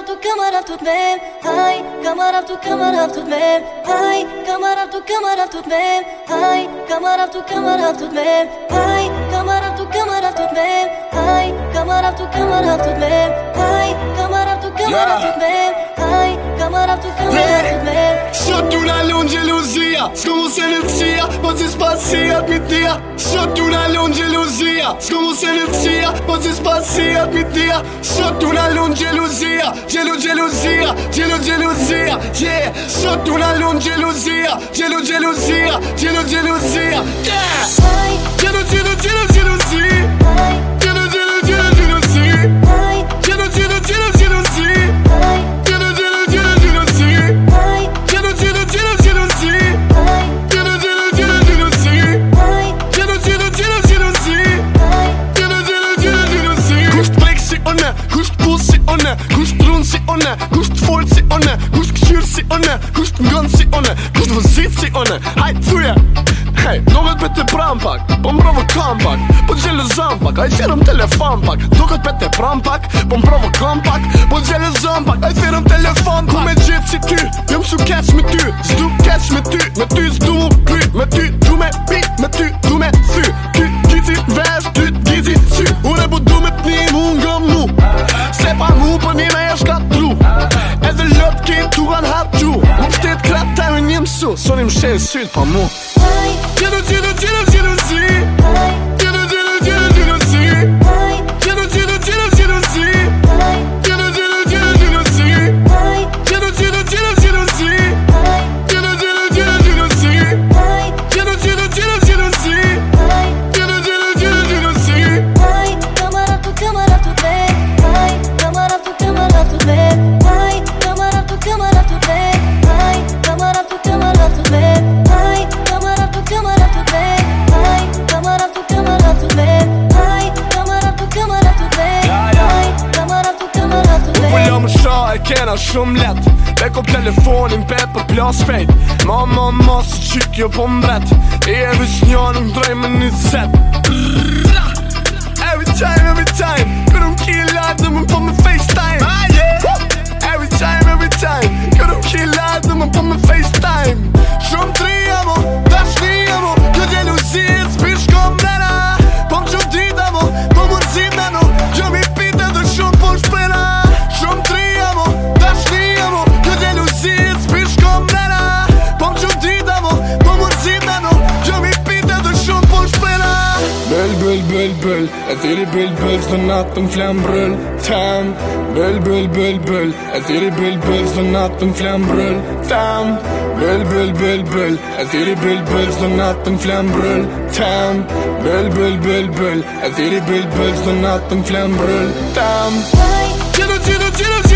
câmara tout de même. Aïe, câmara tout de même. Aïe, câmara tout de même. Aïe, câmara tout de même. Aïe, câmara tout de même. Aïe, câmara tout de même. Aïe, câmara tout de même. Aïe, câmara tout de même. Sotto una gelosia, scomo se ne sia, poi spazzi admittia. Sotto una gelosia, scomo se ne sia, poi spazzi admittia. Sotto una gelosia, gelosia, yeah. Sotto una gelosia, gelosia, yeah. Gust pussy onne, gust brunsi onne, gust folsi onne, gust kyrsi onne, gust ngonsi onne, gust vozitsi onne. Haj thuje, hej, doket me te prampak, po mprovo kampak, po gjele zampak, aj thirëm telefon pak. Doket me te prampak, po mprovo kampak, po gjele zampak, aj thirëm telefon pak. Ku me gjithë si ty, jom su keq me ty, zdu keq me ty zdu mu kry, me ty du me pi, me ty du me thy. Ty gizi vesh, ty gizi sy, une bu du me t'ni mu nga mu. Se pa mu për një me e shkatru, edhe lot këtë tu kanë hapju. Më pështet kratë të me një mësu, soni më shenë sytë pa mu. Kena shumë let, e kom telefonin bet për plas shpejt. Ma si qyk jo po mbret, e vish njën më drej me një set. Every time, kërëm killat dhe më po me FaceTime. Every time, kërëm killat dhe më po me FaceTime. Shumë trija mo, dashnia mo, kjo gjeluzit s'pish kom nena. Po më shumë dita mo, po më rëzim neno, gjë mi pite dhe shumë po shpena. Shumë trija mo, dashnia mo, kjo gjeluzit s'pish kom nena. Po më shumë dita mo, po më rëzim neno, gjë mi pite dhe shumë po shpena. Bëll, e thiri bëll, s'do natën flam brëll, tam. Bëll, e thiri bëll, s'do natën flam brëll, tam. Bëll, e thiri bëll, s'do natën flam brëll, tam. Bëll, e thiri bëll, s'do natën flam brëll, tam. Giro,